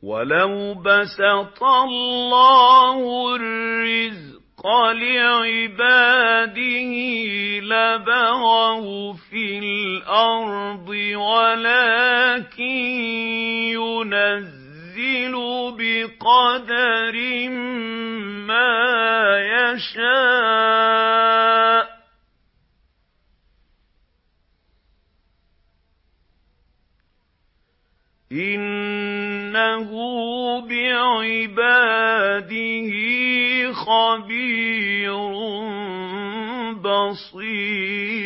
وَلَوْ بَسَطَ اللَّهُ الرِّزْقَ لِعِبَادِهِ لَبَغَوْا فِي الْأَرْضِ وَلَٰكِن يُنَزِّلُ بِقَدَرٍ مَّا يَشَاءُ ۚ إِنَّهُ بِعِبَادِهِ خَبِيرٌ بَصِيرٌ